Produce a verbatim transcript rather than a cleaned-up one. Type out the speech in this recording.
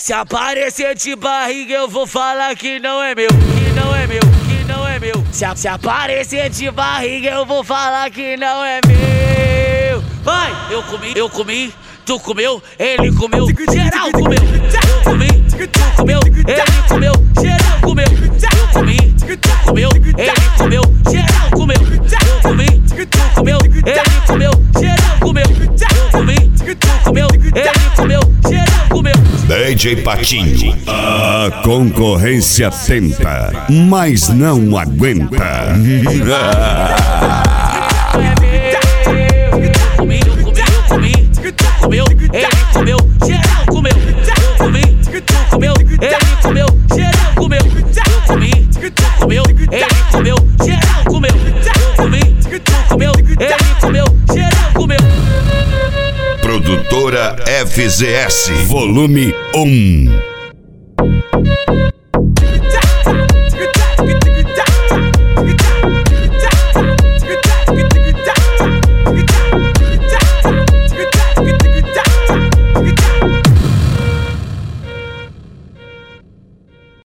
Se aparecer de barriga eu vou falar que não é meu, que não é meu, que não é meu. Se, se aparecer de barriga eu vou falar que não é meu. Vai, eu comi, eu comi, tu comeu, ele comeu, geral comeu. Eu comi, tu comeu, ele comeu, geral comeu. Eu comi, tu comeu, ele comeu, geral comeu. Eu comi, tu comeu, ele comeu, geral comeu. Eu comi, tu comeu, ele comeu, geral comeu. D J Patinho, a concorrência tenta, mas não aguenta. Eu comi, eu comi, eu comi, tu comeu, ele comeu, geral comeu. Eu comi, tu comeu, ele comeu, geral comeu. Eu comi, tu comeu, ele comeu, geral comeu. Eu comi, tu comeu, ele comeu, geral comeu. Produtora F Z S, volume um.